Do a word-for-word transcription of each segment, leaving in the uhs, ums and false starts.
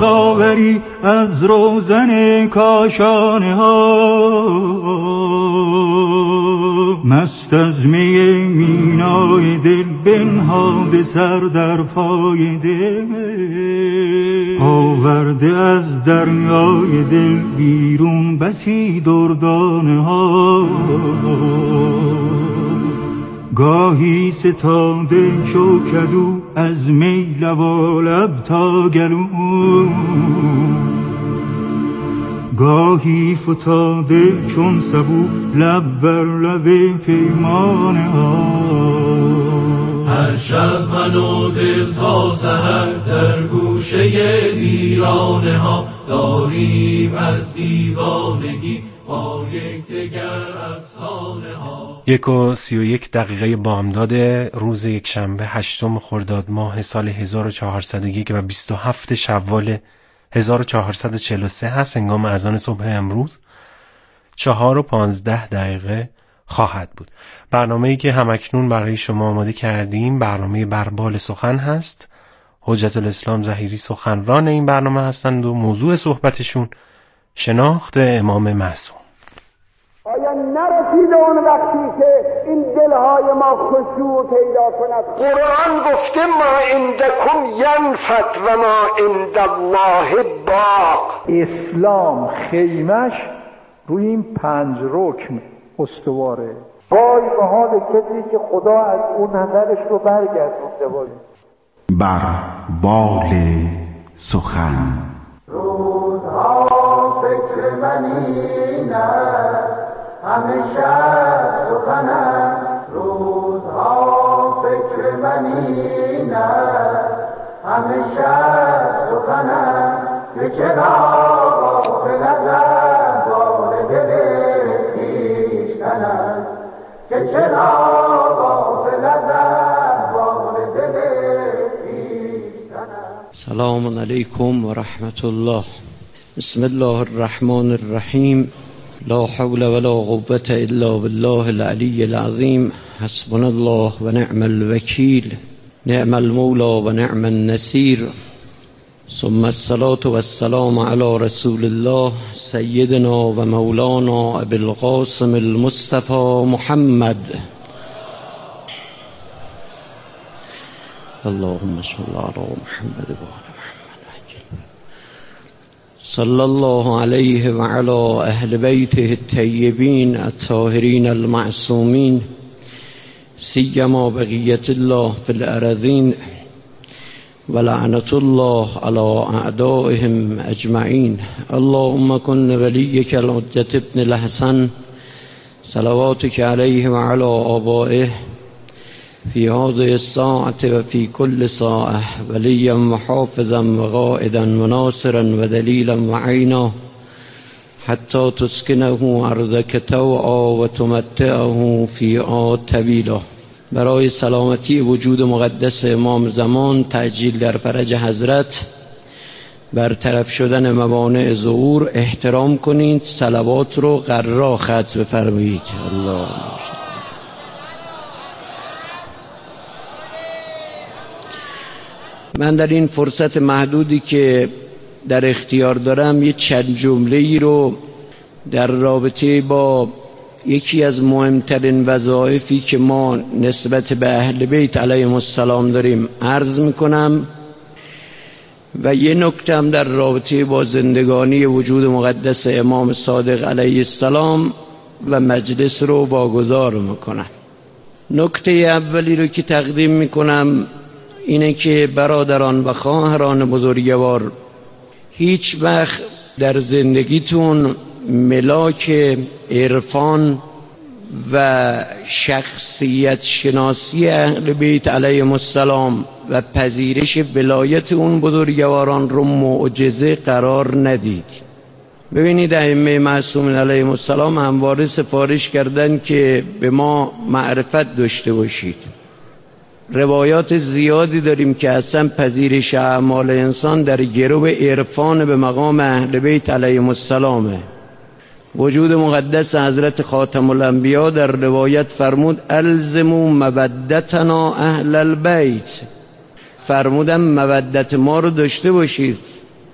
خاوری از روزن کاشانه ها، مست از می مینای دل بنهاده سر در پای دل، آورده از دریای دل بیرون بسی دردانه ها، گاهی ستاده چو کدو از می لبالب تا گلو، گاهی فتاده چون سبو لب بر لب پیمانه ها. هر شب من و دل تا سحر در گوشه ویرانه ها، داریم از دیوانگی با یک دگر افسانه ها. یک و سی و یک دقیقه بامداد روز یک شنبه هشتم خرداد ماه سال هزار و چهارصد و یک و بیست و هفت شوال هزار و چهارصد و چهل و سه هست. هنگام اذان صبح امروز چهار و پانزده دقیقه خواهد بود. برنامه‌ای که همکنون برای شما آماده کردیم برنامه بربال سخن هست. حجت الاسلام ظهیری سخنران این برنامه هستند و موضوع صحبتشون شناخت امام معصوم. آیا نرسیده اون وقتی که این دلهای ما خشوع پیدا کند؟ قرآن گفته ما عندکم ینفد و ما عند الله باق. اسلام خیمش روی این پنج رکن استواره. وای به حال کسی که خدا از اون نظرش رو برگردونده باشه. بربال سخن. روزها فکر من این است، همیشه سخن است. روزها فکر من این است، همیشه سخن است. که چرا غافل از احوال دل خویشتن است، که چرا غافل از احوال دل خویشتن است. سلام علیکم و رحمت الله. بسم الله الرحمن الرحیم. لا حول ولا قوة الا بالله العلی العظیم. حسبنا الله و نعم الوکیل، نعم المولا و نعم النصیر. ثم الصلاة والسلام على رسول الله سیدنا و مولانا ابی القاسم المصطفى محمد. اللهم صل على محمد و آل محمد. صلی الله علیه و علی اهل بیته الطیبین الطاهرین المعصومین، سیما بقیت الله فی الارضین و لعنت الله علی اعدائهم اجمعین. اللهم کن ولیک الحجة ابن الحسن صلواتک علیه و علی آبائه فی هذه الساعة و فی کل ساعة ولیا و حافظا و قائدا و ناصرا و دلیلا و عینا، حتی تسکنه ارضک طوعا و تمتعه فیها طویلا. برای سلامتی وجود مقدس امام زمان، تعجیل در فرج حضرت، برطرف شدن موانع ظهور احترام کنید. صلوات رو قرا ختم بفرمایید. الله من در این فرصت محدودی که در اختیار دارم یه چند جمله‌ای رو در رابطه با یکی از مهمترین وظایفی که ما نسبت به اهل بیت علیهم السلام داریم عرض میکنم و یه نکته هم در رابطه با زندگانی وجود مقدس امام صادق علیه السلام و مجلس رو واگذار میکنم. نکته اولی رو که تقدیم میکنم اینه که برادران و خواهران بزرگوار، هیچ وقت در زندگیتون ملاک عرفان و شخصیت شناسی اهل بیت علیهم السلام و پذیرش ولایت اون بزرگواران رو معجزه قرار ندید. ببینید ائمه معصومین علیهم السلام همواره سفارش کردن که به ما معرفت داشته باشید. روایات زیادی داریم که اصلا پذیرش اعمال انسان در گرو عرفان به مقام اهل بیت علیهم السلامه. وجود مقدس حضرت خاتم الانبیا در روایت فرمود الزموا مودتنا اهل البیت، فرمودم مودت ما رو داشته باشید.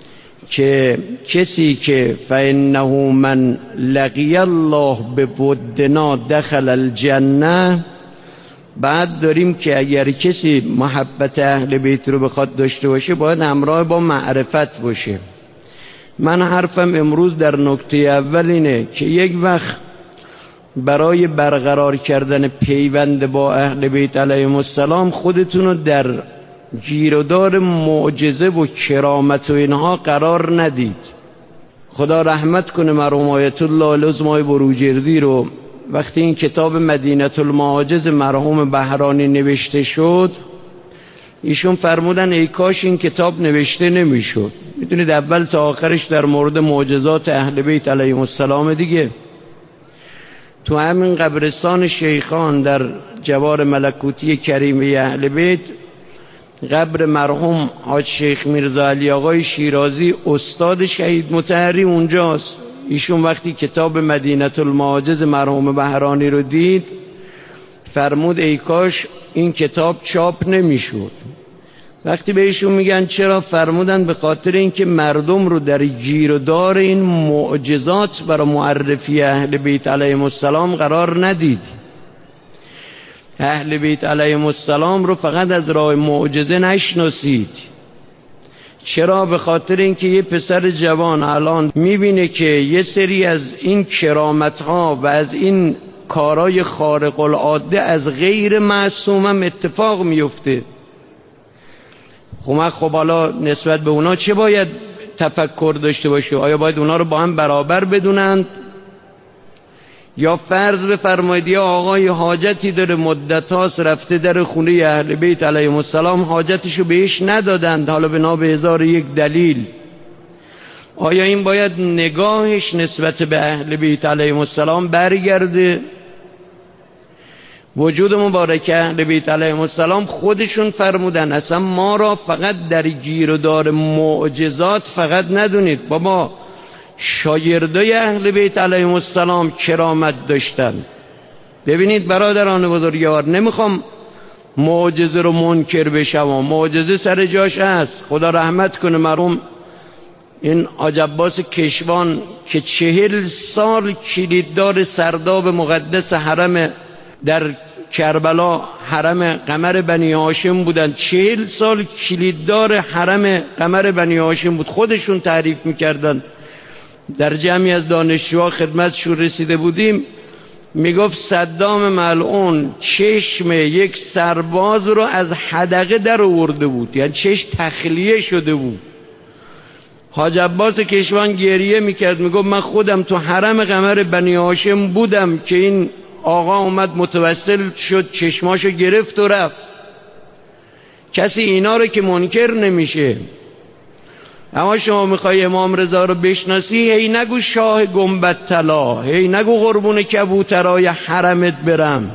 که کسی که فإنه من لقی الله بودنا دخل الجنه. بعد داریم که اگر کسی محبت اهل بیت رو بخواد داشته باشه باید همراه با معرفت باشه. من حرفم امروز در نکته اول اینه که یک وقت برای برقرار کردن پیوند با اهل بیت علیهم السلام خودتون رو در گیرودار معجزه و کرامت و اینها قرار ندید. خدا رحمت کنه مرحوم آیت الله العظمای بروجردی رو. وقتی این کتاب مدینه المعاجز مرحوم بهرانی نوشته شد ایشون فرمودن ای کاش این کتاب نوشته نمیشد. میدونید اول تا آخرش در مورد معجزات اهل بیت علیهم السلام دیگه. تو همین قبرستان شیخان در جوار ملکوتی کریمه اهل بیت قبر مرحوم حاج شیخ میرزا علی آقای شیرازی استاد شهید مطهری اونجاست. ایشون وقتی کتاب مدینه المعاجز مرحوم بهرانی رو دید فرمود ای کاش این کتاب چاپ نمیشد. وقتی به ایشون میگن چرا، فرمودن به خاطر اینکه مردم رو در گیر و دار این معجزات برای معرفی اهل بیت علیهم السلام قرار ندید. اهل بیت علیهم السلام رو فقط از راه معجزه نشناسید. چرا؟ به خاطر اینکه یه پسر جوان الان میبینه که یه سری از این کرامت‌ها و از این کارای خارق العاده از غیر معصوم هم اتفاق میفته. خب من خب حالا نسبت به اونا چه باید تفکر داشته باشه؟ آیا باید اونا رو با هم برابر بدونند؟ یا فرض بفرمایید یا آقای حاجتی داره مدت هاست رفته در خونه اهل بیت علیهم السلام حاجتشو بهش ندادند، حالا بنا به هزار یک دلیل، آیا این باید نگاهش نسبت به اهل بیت علیهم السلام برگرده؟ وجود مبارک اهل بیت علیهم السلام خودشون فرمودن اصلا ما را فقط در گیر و دار معجزات فقط ندونید، بابا شاگردای اهل بیت علیهم السلام کرامت داشتن. ببینید برادران بزرگوار، نمیخوام معجزه رو منکر بشم، معجزه سر جاش هست. خدا رحمت کنه مرحوم این حاج عباس کشوان که چهل سال کلیددار سرداب مقدس حرم در کربلا، حرم قمر بنی هاشم بودن، چهل سال کلیددار حرم قمر بنی هاشم بود. خودشون تعریف میکردن، در جمعی از دانشجوها خدمتشون رسیده بودیم، میگفت صدام ملعون چشم یک سرباز رو از حدقه در آورده بود، یعنی چشم تخلیه شده بود. حاج عباس کشوان گریه میکرد، میگفت من خودم تو حرم قمر بنی هاشم بودم که این آقا اومد متوسل شد چشماشو گرفت و رفت. کسی اینا رو که منکر نمیشه. اما شما میخوای امام رضا رو بشناسی، هی نگو شاه گنبد طلا، هی نگو قربون کبوترای حرمت برم.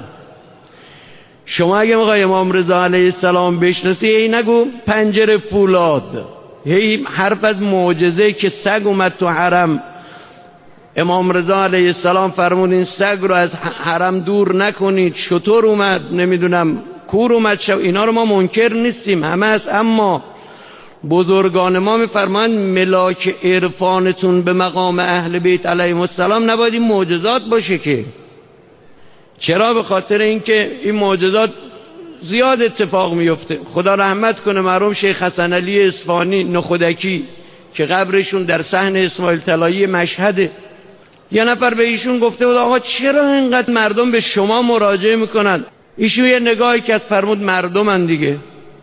شما اگه میخوای امام رضا علیه السلام بشناسی، هی نگو پنجره فولاد، هی حرف از معجزه که سگ اومد تو حرم، امام رضا علیه السلام فرمود این سگ رو از حرم دور نکنید، شطور اومد، نمیدونم کور اومد شو، اینا رو ما منکر نیستیم، همه هست. اما بزرگان ما میفرمان ملاک عرفانتون به مقام اهل بیت علیهم السلام نباید این معجزات باشه که. چرا؟ به خاطر اینکه این معجزات زیاد اتفاق میفته. خدا رحمت کنه مرحوم شیخ حسن علی اصفهانی نخودکی که قبرشون در صحن اسماعیل طلایی مشهده، یه نفر به ایشون گفته بود آقا چرا اینقدر مردم به شما مراجعه میکنن؟ ایشون یه نگاهی کرد فرمود مردمن دیگه.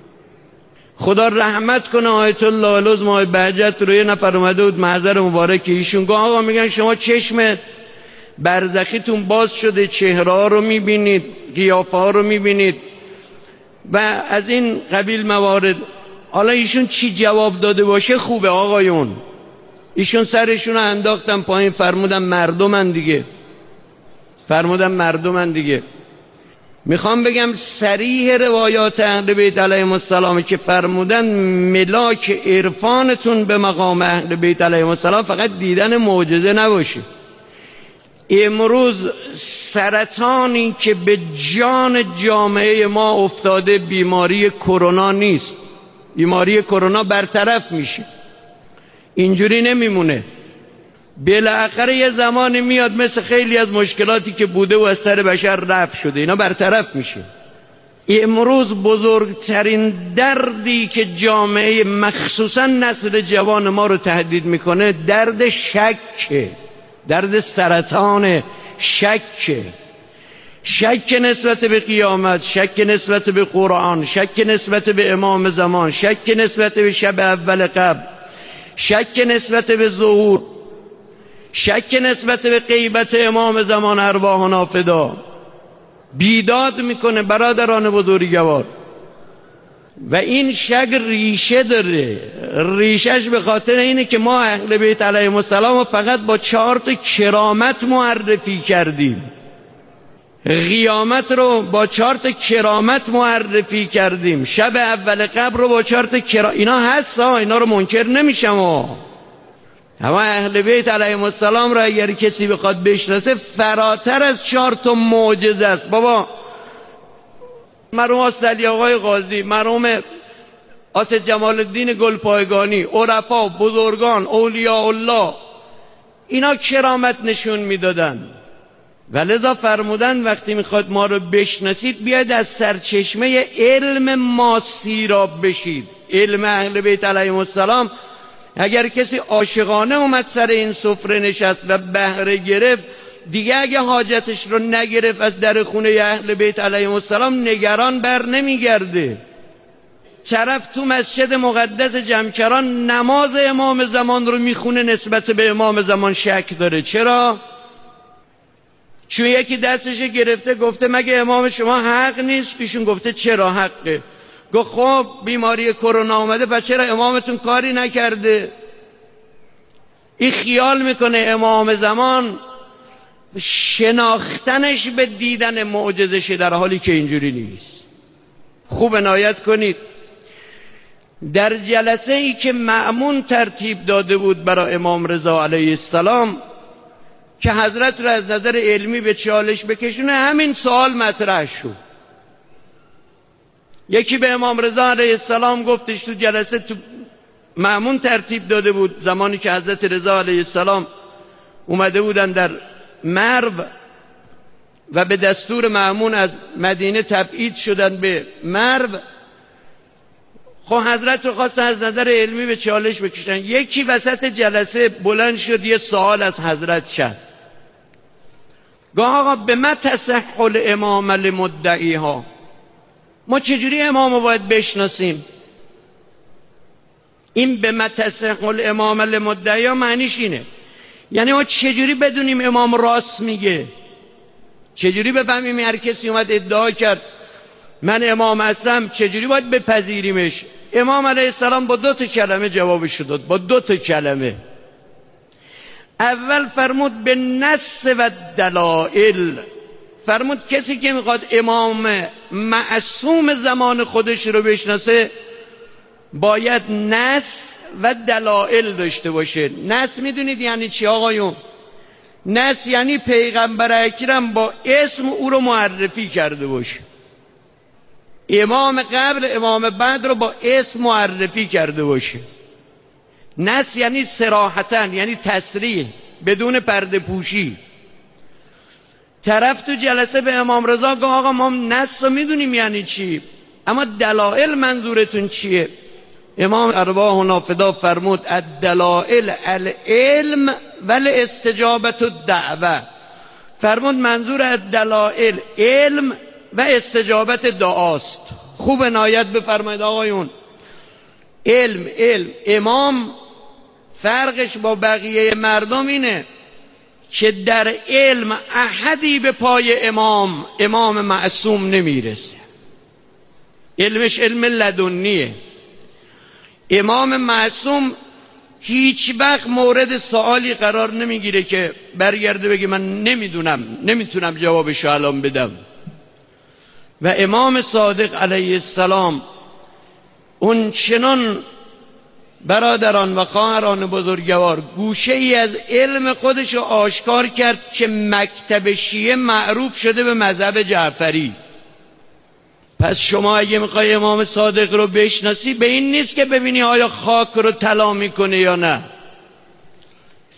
خدا رحمت کنه آیت الله العظمی آقای بهجت رو، یه نفر اومده بود محضر مبارک ایشون، گفت آقا میگن شما چشم برزخیتون باز شده، چهره ها رو میبینید، قیافه ها رو میبینید و از این قبیل موارد. حالا ایشون چی جواب داده باشه خوبه آقایون. ایشون سرشون رو انداختن پایین، فرمودن مردمن دیگه، فرمودن مردمن دیگه. میخوام بگم صریح روایات اهل بیت علیهم السلام که فرمودن ملاک عرفانتون به مقام اهل بیت علیهم السلام فقط دیدن معجزه نباشه. امروز سرطانی که به جان جامعه ما افتاده بیماری کرونا نیست. بیماری کرونا برطرف میشه. اینجوری نمیمونه. بالاخره یه زمانی میاد مثل خیلی از مشکلاتی که بوده و از سر بشر رفع شده اینا برطرف میشه. امروز بزرگترین دردی که جامعه مخصوصا نسل جوان ما رو تهدید میکنه درد شکه، درد سرطان شکه. شک نسبت به قیامت، شک نسبت به قرآن، شک نسبت به امام زمان، شک نسبت به شب اول قبل، شک نسبت به ظهور، شک نسبت به غیبت امام زمان ارواحنا فدا. بیداد میکنه برادران بزرگوار. و این شک ریشه داره. ریشش به خاطر اینه که ما اهل بیت علیهم السلام فقط با چهار تا کرامت معرفی کردیم. قیامت رو با چهار تا کرامت معرفی کردیم، شب اول قبر رو با چهار تا کرامت. اینا هست ها، اینا رو منکر نمیشم ها. اما اهل بیت علیهم السلام را اگر کسی بخواد بشناسه فراتر از چهار تا معجزه است. بابا مرحوم آسد علی آقای قاضی، مرحوم آسد جمال الدین گلپایگانی، عرفا، بزرگان، اولیاء الله، اینا کرامت نشون میدادن. و لذا فرمودن وقتی میخواد ما رو بشناسید بیاید از سرچشمه علم ما سیراب بشید. علم اهل بیت علیهم السلام. اگر کسی عاشقانه اومد سر این سفره نشست و بهره گرفت، دیگه اگه حاجتش رو نگرفت از در خونه اهل بیت علیهم السلام نگران بر نمیگرده. طرف تو مسجد مقدس جمکران نماز امام زمان رو میخونه نسبت به امام زمان شک داره. چرا؟ چون یکی دستش گرفته گفته مگه امام شما حق نیست؟ ایشون گفته چرا حقه؟ گفت خب بیماری کرونا اومده پس چرا امامتون کاری نکرده؟ این خیال میکنه امام زمان شناختنش به دیدن معجزشه، در حالی که اینجوری نیست. خوب عنایت کنید در جلسه ای که مأمون ترتیب داده بود برای امام رضا علیه السلام که حضرت را از نظر علمی به چالش بکشونه، همین سوال مطرح شد. یکی به امام رضا علیه السلام گفتش تو جلسه تو مأمون ترتیب داده بود زمانی که حضرت رضا علیه السلام اومده بودن در مرو و به دستور مأمون از مدینه تبعید شدن به مرو. خب حضرت رو خواستن از نظر علمی به چالش بکشن. یکی وسط جلسه بلند شد یه سوال از حضرت کرد. گفت آقا به ما تصح الامام لمدعیها، ما چجوری امام رو باید بشناسیم؟ این به ما تصح الامام لمدعیها معنیش اینه یعنی ما چجوری بدونیم امام راست میگه؟ چجوری بفهمیم هر کسی اومد ادعا کرد من امام هستم چجوری باید بپذیریمش؟ امام علیه السلام با دو تا کلمه جوابش داد. با دو تا کلمه. اول فرمود به نص و دلائل. فرمود کسی که میخواد امام معصوم زمان خودش رو بشناسه باید نص و دلائل داشته باشه. نص میدونید یعنی چی آقایون؟ نص یعنی پیغمبر اکرم با اسم او رو معرفی کرده باشه. امام قبل امام بعد رو با اسم معرفی کرده باشه. نص یعنی صراحتاً، یعنی تصریح بدون پرده پوشی. طرف تو جلسه به امام رضا گفت آقا ما نص رو میدونیم یعنی چی، اما دلائل منظورتون چیه؟ امام ارواحنا فدا فرمود الدلائل العلم والاستجابت الدعوه. فرمود منظور از دلائل علم و استجابت دعاست. خوب عنایت بفرمایید آقایون. علم علم امام فرقش با بقیه مردم اینه که در علم احدی به پای امام امام معصوم نمیرسه. علمش علم لدنیه. امام معصوم هیچ وقت مورد سوالی قرار نمیگیره که برگرده بگه من نمیدونم نمیتونم جوابشو الان بدم. و امام صادق علیه السلام اون چنان برادران و خواهران بزرگوار گوشه ای از علم خودش رو آشکار کرد که مکتب شیعه معروف شده به مذهب جعفری. پس شما اگه میخوای امام صادق رو بشناسی به این نیست که ببینی آیا خاک رو طلا میکنه یا نه.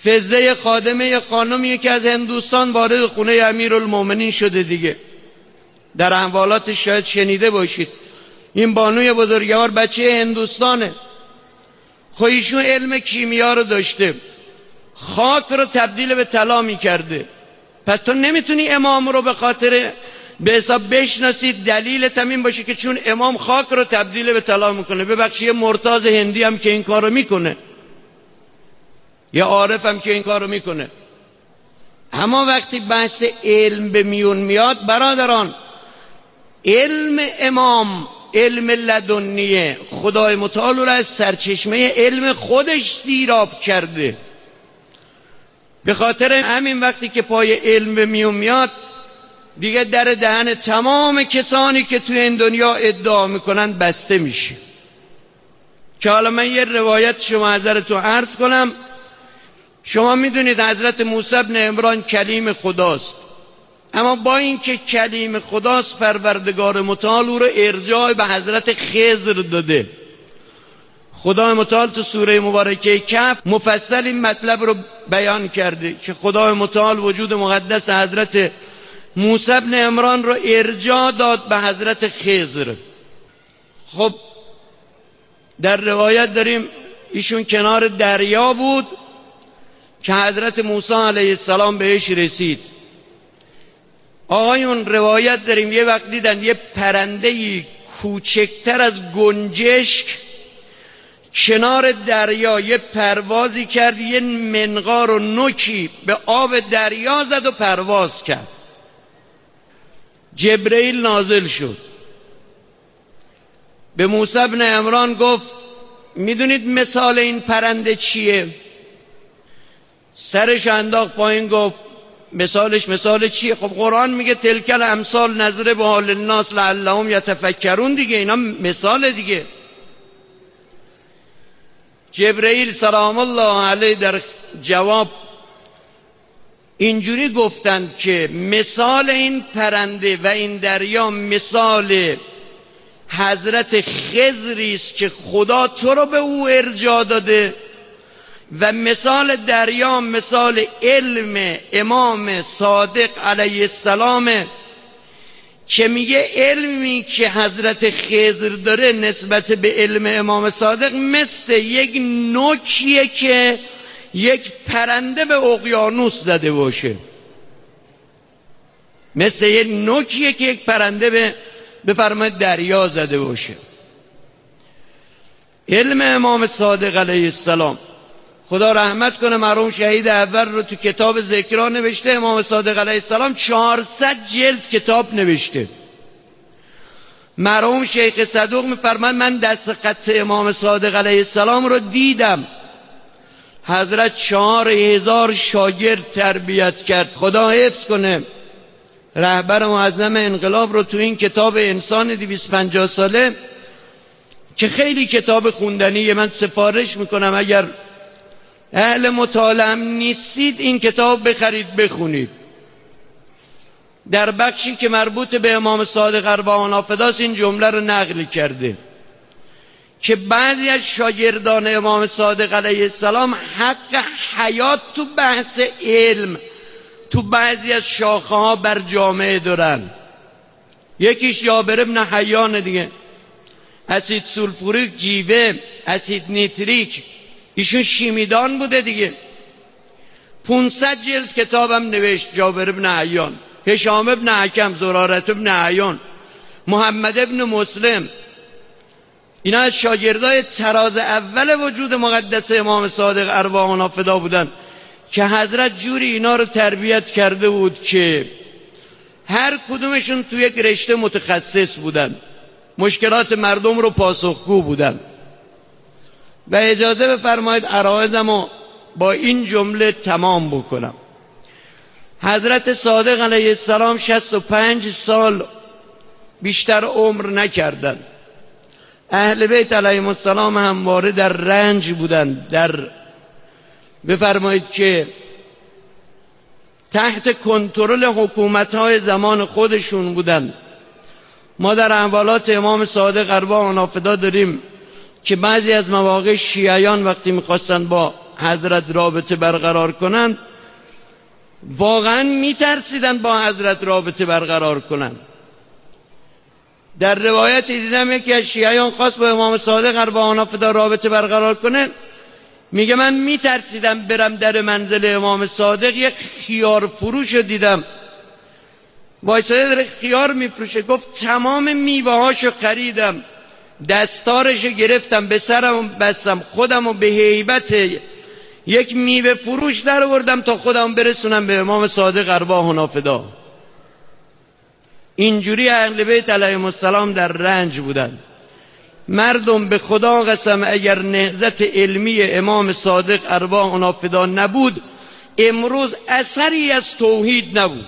فضه خادمه یه خانمی که از هندوستان وارد خونه امیرالمومنین شده دیگه، در احوالاتش شاید شنیده باشید. این بانوی بزرگوار بچه هندوستانه، خب ایشون علم کیمیا رو داشته، خاک رو تبدیل به طلا میکرده. پس تو نمیتونی امام رو به خاطر به حساب بشناسید، دلیلت هم این باشه که چون امام خاک رو تبدیل به طلا میکنه. ببخشید یه مرتاض هندی هم که این کارو میکنه، یه عارف هم که این کارو میکنه. اما وقتی بحث علم به میون میاد برادران، علم امام علم لدنیه، خدای متعال رو از سرچشمه علم خودش سیراب کرده. به خاطر همین وقتی که پای علم به میون میاد دیگه در دهن تمام کسانی که توی این دنیا ادعا میکنن بسته میشه. که حالا من یه روایت شما حضرتو عرض کنم. شما میدونید حضرت موسی بن عمران کلیم خداست، اما با اینکه کلیم خداست پروردگار متعال او رو ارجاع به حضرت خضر داده. خدای متعال تو سوره مبارکه کهف مفصل این مطلب رو بیان کرده که خدای متعال وجود مقدس حضرت موسی بن عمران رو ارجاع داد به حضرت خضر. خب در روایت داریم ایشون کنار دریا بود که حضرت موسی علیه السلام بهش رسید. آقایون روایت داریم یه وقت دیدن یه پرندهی کوچکتر از گنجشک کنار دریا یه پروازی کرد، یه منقار و نوکی به آب دریا زد و پرواز کرد. جبرئیل نازل شد به موسی بن عمران گفت میدونید مثال این پرنده چیه؟ سرش انداخت پایین گفت مثالش مثال چیه؟ خب قرآن میگه تلک الامثال نضرب به حال الناس لعلهم یتفکرون دیگه، اینا مثال دیگه. جبرئیل سلام الله علیه در جواب اینجوری گفتند که مثال این پرنده و این دریا مثال حضرت خضری است که خدا تو رو به او ارجاع داده و مثال دریا مثال علم امام صادق علیه السلام که میگه علمی که حضرت خضر داره نسبت به علم امام صادق مثل یک نوکیه که یک پرنده به اقیانوس زده باشه، مثل یک نوکیه که یک پرنده به بفرمایید دریا زده باشه. علم امام صادق علیه السلام، خدا رحمت کنه مرحوم شهید اول رو تو کتاب ذکرها نوشته. امام صادق علیه السلام چهارصد جلد کتاب نوشته. مرحوم شیخ صدوق میفرماید من دست خط امام صادق علیه السلام رو دیدم. حضرت چهار هزار شاگرد تربیت کرد. خدا حفظ کنه رهبر معظم انقلاب رو تو این کتاب انسان دویست و پنجاه ساله که خیلی کتاب خوندنیه، من سفارش میکنم اگر اهل مطالعه نیستید این کتاب بخرید بخونید. در بخشی که مربوط به امام صادق ارواح فداست این جمله رو نقل کرده که بعضی از شاگردان امام صادق علیه السلام حق حیات تو بحث علم تو بعضی از شاخه ها بر جامعه دارن. یکیش جابر ابن حیان دیگه، اسید سولفوریک جیوه، اسید نیتریک، ایشون شیمیدان بوده دیگه. پونصد جلد کتابم نوشت جابر ابن حیان، هشام ابن حکم، زرارت ابن حیان، محمد ابن مسلم. اینا از شاگردای تراز اول وجود مقدس امام صادق ارواحنا فدا بودن که حضرت جوری اینا رو تربیت کرده بود که هر کدومشون توی یک رشته متخصص بودن، مشکلات مردم رو پاسخگو بودن. و اجازه بفرمایید عرایضمو با این جمله تمام بکنم. حضرت صادق علیه السلام شصت و پنج سال بیشتر عمر نکردند. اهل بیت علیهم السلام همواره در رنج بودند، در بفرمایید که تحت کنترل حکومت‌های زمان خودشون بودند. ما در احوالات امام صادق ارواح نافدا داریم که بعضی از مواقع شیعیان وقتی میخواستن با حضرت رابطه برقرار کنند واقعا میترسیدن با حضرت رابطه برقرار کنند. در روایتی دیدم یکی از شیعیان خواست با امام صادق ارواح فدا رابطه برقرار کنه، میگه من میترسیدم برم در منزل امام صادق، یک خیار فروش رو دیدم وایساده داره خیار میفروشه، گفت تمام میوه هاشو خریدم، دستارشو گرفتم، به سرم بستم، خودمو به هیبت یک میوه فروش در آوردم تا خودم برسونم به امام صادق ارواحنا فدا. اینجوری اهل بیت علیهم السلام در رنج بودن. مردم به خدا قسم اگر نهضت علمی امام صادق ارواحنا فدا نبود امروز اثری از توحید نبود.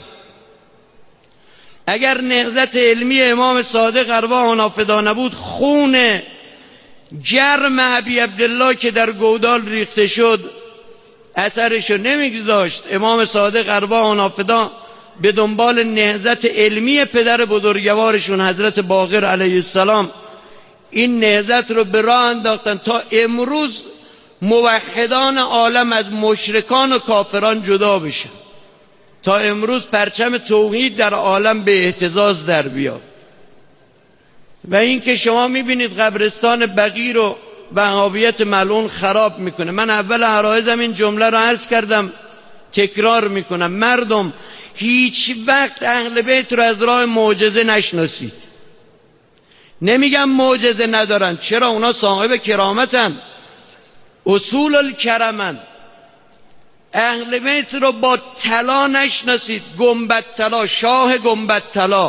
اگر نهضت علمی امام صادق ارواحنا فدا نبود خون گرم ابی عبدالله که در گودال ریخته شد اثرشو نمیگذاشت. امام صادق ارواحنا فدا به دنبال نهضت علمی پدر بزرگوارشون حضرت باقر علیه السلام این نهضت رو به راه انداختن تا امروز موحدان عالم از مشرکان و کافران جدا بشن، تا امروز پرچم توحید در عالم به اهتزاز در بیاد. و این که شما میبینید قبرستان بقیع رو وهابیت ملعون خراب میکنه. من اول عرایزم این جمله رو عرض کردم، تکرار میکنم، مردم هیچ وقت اهل بیت رو از راه معجزه نشناسید. نمیگم معجزه ندارن، چرا؟ اونا صاحب کرامتن، اصول الکرمن. اهل بیت رو با طلا نشناسید، گنبد طلا، شاه گنبد طلا،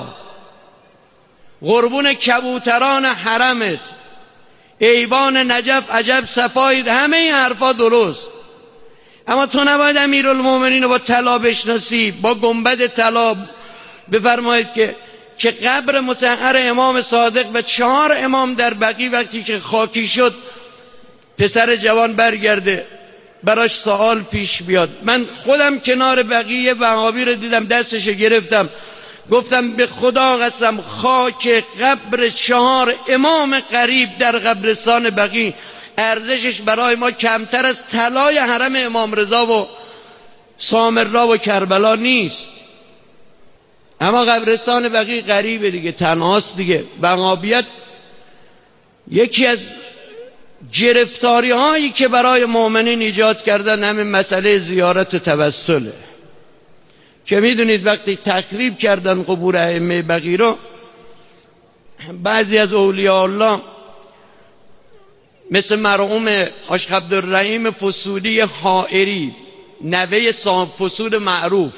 قربون کبوتران حرمت، ایوان نجف عجب صفایید، همه این حرفا درست، اما تو نباید امیرالمومنین رو با طلا بشناسی، با گنبد طلا. بفرمایید که که قبر مطهر امام صادق و چهار امام در بقیع وقتی که خاکی شد پسر جوان برگرده براش سوال پیش بیاد. من خودم کنار بقیع وهابی رو دیدم، دستشو گرفتم گفتم به خدا قسم خاک قبر چهار امام قریب در قبرستان بقیع ارزشش برای ما کمتر از طلای حرم امام رضا و سامرا و کربلا نیست. اما قبرستان بقیع غریبه دیگه، تنهاست دیگه. وهابیت یکی از گرفتاری هایی که برای مؤمنین ایجاد کردن همین مسئله زیارت و توسله، که میدونید وقتی تخریب کردن قبور ائمه بقیع رو، بعضی از اولیاء الله مثل مرحوم عاشق عبدالرحیم فسولی حائری، نوه صاحب فسول معروف،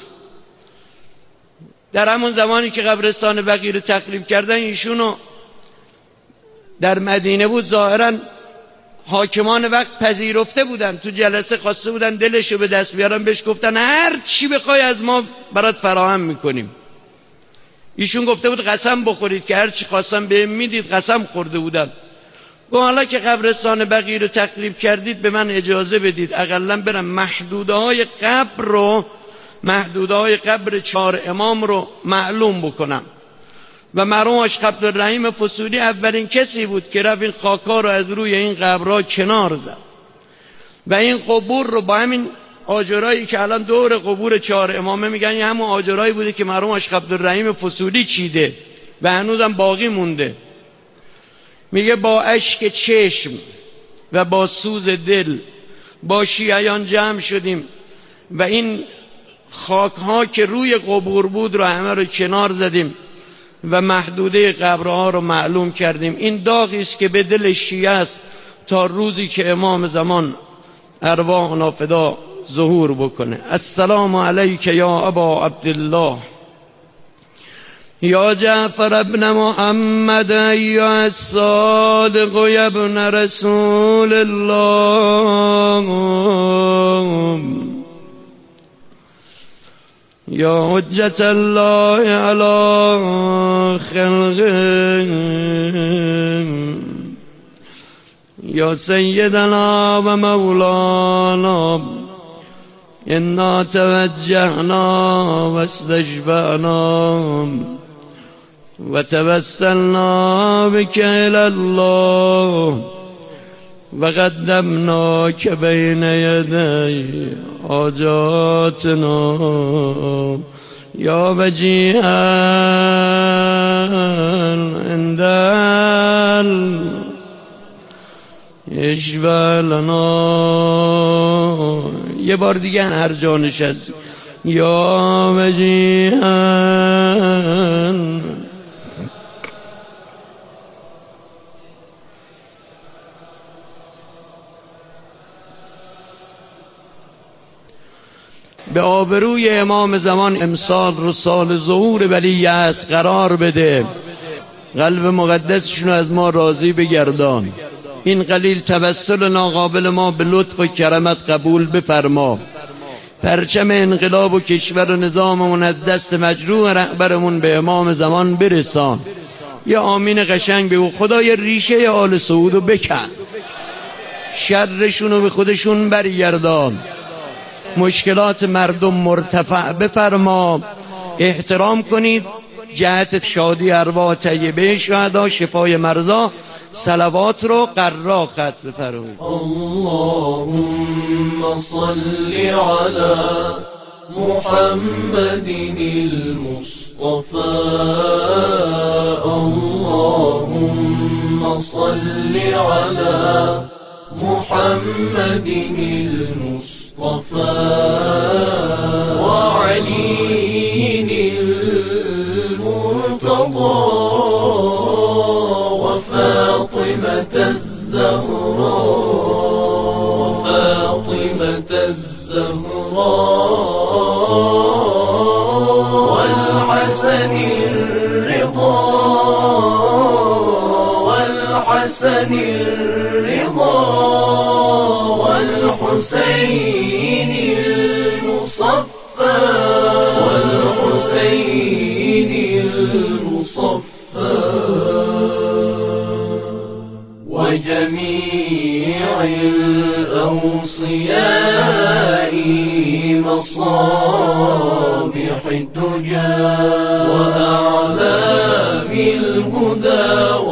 در همون زمانی که قبرستان بقیع رو تخریب کردن ایشونو در مدینه بود، ظاهراً حاکمان وقت پذیرفته بودن، تو جلسه خواسته بودن دلشو به دست بیارن، بهش گفتن هر چی بخوای از ما برات فراهم میکنیم. ایشون گفته بود قسم بخورید که هر چی خواستم بهم میدید، قسم خورده بودن. گفت حالا که قبرستان بقیع رو تخریب کردید به من اجازه بدید اقلا برم محدوده های قبر رو محدوده های قبر چهار امام رو معلوم بکنم. و مرحوم عاشق عبدالرحیم فسولی اولین کسی بود که رفت این خاکا رو از روی این قبرها کنار زد و این قبور رو با همین آجرایی که الان دور قبور چهار امامه میگن این همون آجرایی بوده که مرحوم عاشق عبدالرحیم فسولی چیده و هنوزم باقی مونده. میگه با اشک چشم و با سوز دل با شیعیان جمع شدیم و این خاک ها که روی قبور بود رو همه رو کنار زدیم و محدوده قبرها رو معلوم کردیم. این داغی است که به دل شیعه است تا روزی که امام زمان ارواحنا فدا ظهور بکنه. السلام علیک یا ابا عبدالله یا جعفر ابن محمد یا الصادق یا ابن رسول الله یا حجت الله علی خلقه یا سیدنا و مولانا انا توجهنا و استشفعنا و توسلنا بك الى الله و قدمناک بین یدی حاجاتنا یا وجیها عند اشفع لنا. یه بار دیگه هر جا نشست یا وجیها. به آبروی امام زمان امسال رو سال ظهور ولی است قرار بده، قلب مقدسشون از ما راضی بگردان. این قلیل توسل ناقابل ما به لطف و کرمت قبول بفرما. پرچم انقلاب و کشور و نظاممون از دست مجروح رهبرمون به امام زمان برسان. یا آمین قشنگ بگو. خدای ریشه آل سعودو بکن، شرشونو به خودشون برگردان، مشکلات مردم مرتفع بفرما. احترام کنید جهت شادی ارواح طیبه شهدا، شفای مرضا. صلوات رو قرا ختم بفرمایید. اللهم صل على محمد المصطفى. اللهم صل على محمد المصطفى وعلي المرتضى وفاطمة الزهراء وفاطمة الزهراء والحسن الرضا والحسن الرضا والحسين المصفى والحسين المصفى وجميع الأوصياء مصابيح الدجى وأعلام الهدى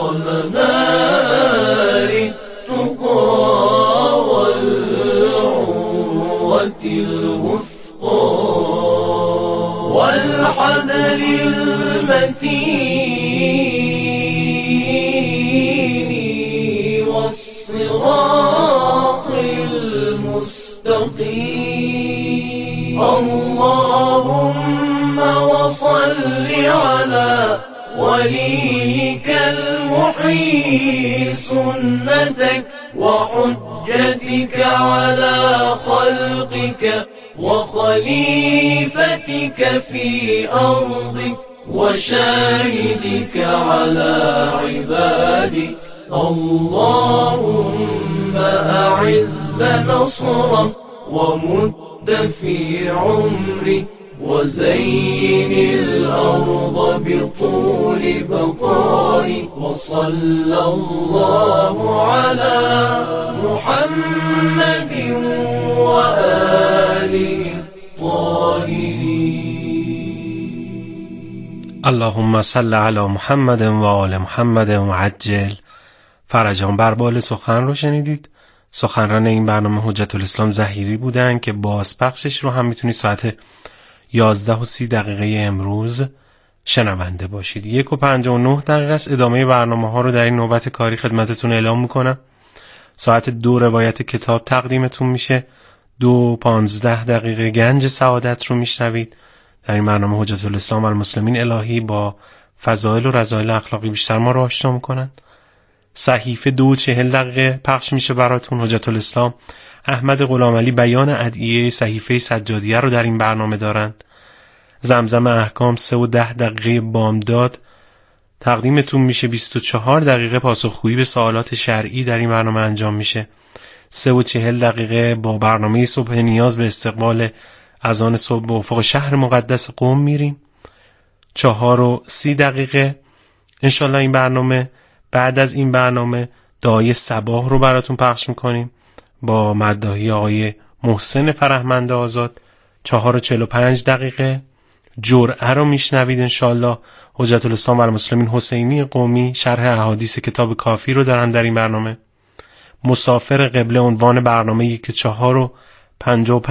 ومنار التقى والعروة الوثقى والحبل المتين والصراط المستقيم. اللهم وصل على وليك المحيي سنتك وحجتك على خلقك وخليفتك في أرضك وشاهدك على عبادك. اللهم أعز نصرك ومد في عمرك وزين الأرض بطول بقائك. وصلى الله على محمد وآله الطاهرين. اللهم صل علی محمد و آل محمد و عجل فرجان. بر بال سخن رو شنیدید. سخنران این برنامه حجت الاسلام ظهیری بودن که بازپخشش رو هم میتونید ساعت یازده و سی دقیقه امروز شنونده باشید. یک و پنجاه و نه دقیقه است. ادامه برنامه ها رو در این نوبت کاری خدمتتون اعلام میکنم. ساعت دو روایت کتاب تقدیمتون میشه. دو پانزده دقیقه گنج سعادت رو میشنوید. در این برنامه حجت الاسلام و المسلمین الهی با فضائل و رذائل اخلاقی بیشتر ما رو آشنا میکنن. صحیفه دو چهل دقیقه پخش میشه براتون. حجت الاسلام احمد غلامعلی بیان ادعیه صحیفه سجادیه رو در این برنامه دارن. زمزم احکام سه و ده دقیقه بامداد تقدیمتون میشه. بیست و چهار دقیقه پاسخگویی به سوالات شرعی در این برنامه انجام میشه. سه و چهل دقیقه با برنامه صبح نیاز به استقبال اذان صبح به افق شهر مقدس قم میریم. چهار و سی دقیقه انشالله این برنامه. بعد از این برنامه دعای صباح رو براتون پخش میکنیم با مداحی آقای محسن فرهمند آزاد. چهار و چهل و پنج دقیقه جرعه رو میشنوید انشالله. حجت الاسلام و المسلمین حسینی قومی شرح احادیث کتاب کافی رو دارن در این برنامه. مسافر قبله عنوان برنامه‌ای که چهار و پنجاه و